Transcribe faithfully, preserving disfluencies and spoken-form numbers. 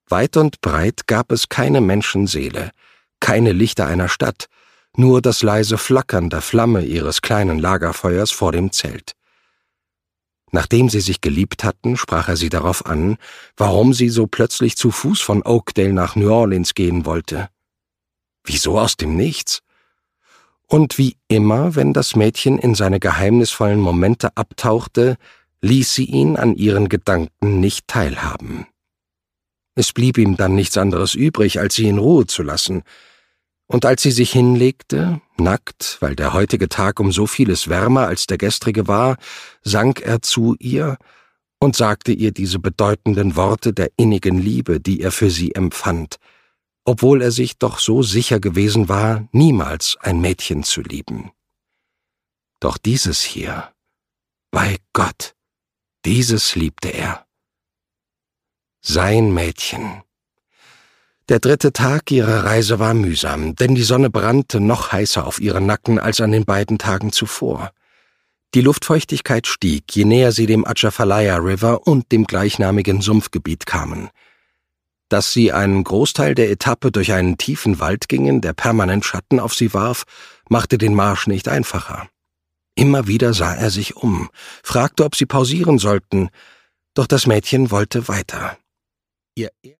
Weit und breit gab es keine Menschenseele, keine Lichter einer Stadt, nur das leise Flackern der Flamme ihres kleinen Lagerfeuers vor dem Zelt. Nachdem sie sich geliebt hatten, sprach er sie darauf an, warum sie so plötzlich zu Fuß von Oakdale nach New Orleans gehen wollte. Wieso aus dem Nichts? Und wie immer, wenn das Mädchen in seine geheimnisvollen Momente abtauchte, ließ sie ihn an ihren Gedanken nicht teilhaben. Es blieb ihm dann nichts anderes übrig, als sie in Ruhe zu lassen, und als sie sich hinlegte, nackt, weil der heutige Tag um so vieles wärmer als der gestrige war, sank er zu ihr und sagte ihr diese bedeutenden Worte der innigen Liebe, die er für sie empfand, obwohl er sich doch so sicher gewesen war, niemals ein Mädchen zu lieben. Doch dieses hier, bei Gott, dieses liebte er. Sein Mädchen. Der dritte Tag ihrer Reise war mühsam, denn die Sonne brannte noch heißer auf ihren Nacken als an den beiden Tagen zuvor. Die Luftfeuchtigkeit stieg, je näher sie dem Atchafalaya River und dem gleichnamigen Sumpfgebiet kamen. Dass sie einen Großteil der Etappe durch einen tiefen Wald gingen, der permanent Schatten auf sie warf, machte den Marsch nicht einfacher. Immer wieder sah er sich um, fragte, ob sie pausieren sollten, doch das Mädchen wollte weiter. Ihr